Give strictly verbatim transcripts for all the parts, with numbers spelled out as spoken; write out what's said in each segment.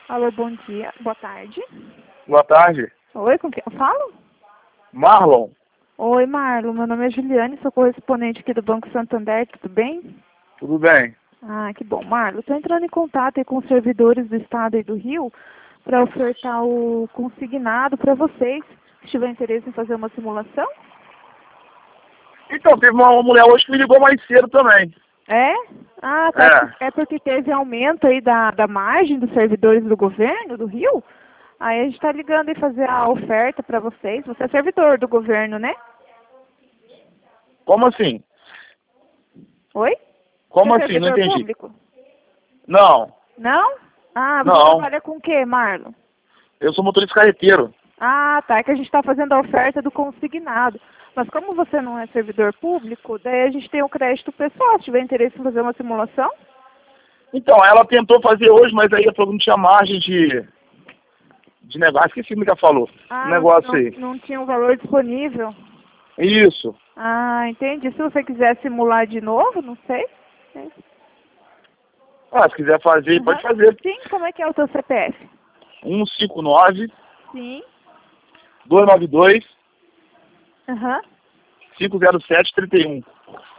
Alô, bom dia. Boa tarde. Boa tarde. Oi, com quem eu falo? Marlon. Oi, Marlon. Meu nome é Juliane, sou correspondente aqui do Banco Santander. Tudo bem? Tudo bem? Ah, que bom. Marlon, estou entrando em contato aí com os servidores do Estado e do Rio para ofertar o consignado para vocês. Se tiver interesse em fazer uma simulação? Então, teve uma mulher hoje que me ligou mais cedo também. É? Ah, tá. É. É porque teve aumento aí da, da margem dos servidores do governo do Rio? Aí a gente está ligando e fazer a oferta para vocês. Você é servidor do governo, né? Como assim? Oi? Como Você é assim? Não servidor entendi. público? Não, Não? Ah, você não. trabalha com o quê, Marlon? Eu sou motorista carreteiro. Ah, tá. É que a gente está fazendo a oferta do consignado. Mas como você não é servidor público, daí a gente tem o crédito pessoal. Se tiver interesse em fazer uma simulação? Então, ela tentou fazer hoje, mas aí ela falou que não tinha margem de, de negócio. Esqueci o que ela falou. Ah, Um não, negócio não, aí. não tinha um valor disponível. Isso. Ah, entendi. Se você quiser simular de novo, não sei. É. Ah, se quiser fazer, pode Aham. fazer. Sim, como é que é o seu C P F? um cinco nove, Sim. dois nove dois, Aham. cinco zero sete, trinta e um.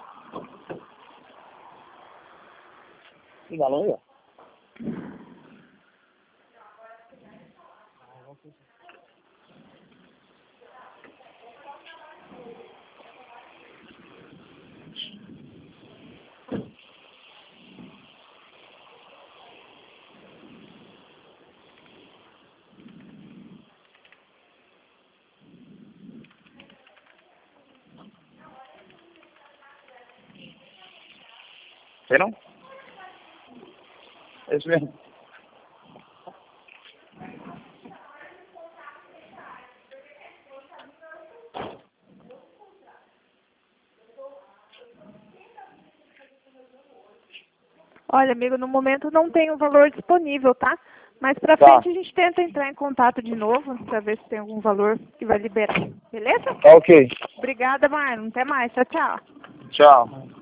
Que balão aí, ó. Tem não? É isso mesmo. Olha, amigo, no momento não tem o valor disponível, tá? Mas pra Tá. frente a gente tenta entrar em contato de novo pra ver se tem algum valor que vai liberar. Beleza? Tá ok. Obrigada, Marlon. Até mais. Tchau, tchau. Tchau.